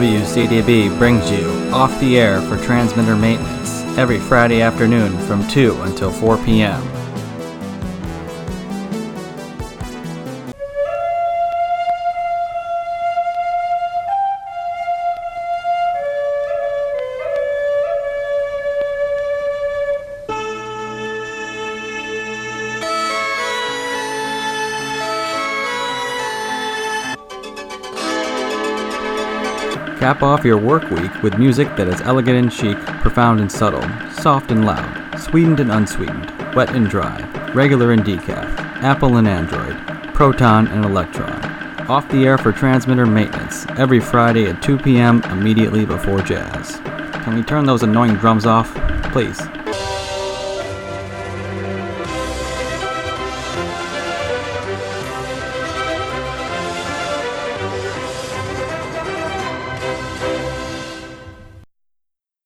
WCDB brings you Off the Air for Transmitter Maintenance every Friday afternoon from 2 until 4 p.m. Cap off your work week with music that is elegant and chic, profound and subtle, soft and loud, sweetened and unsweetened, wet and dry, regular and decaf, Apple and Android, Proton and Electron. Off the Air for Transmitter Maintenance every Friday at 2 p.m. immediately before jazz. Can we turn those annoying drums off? Please.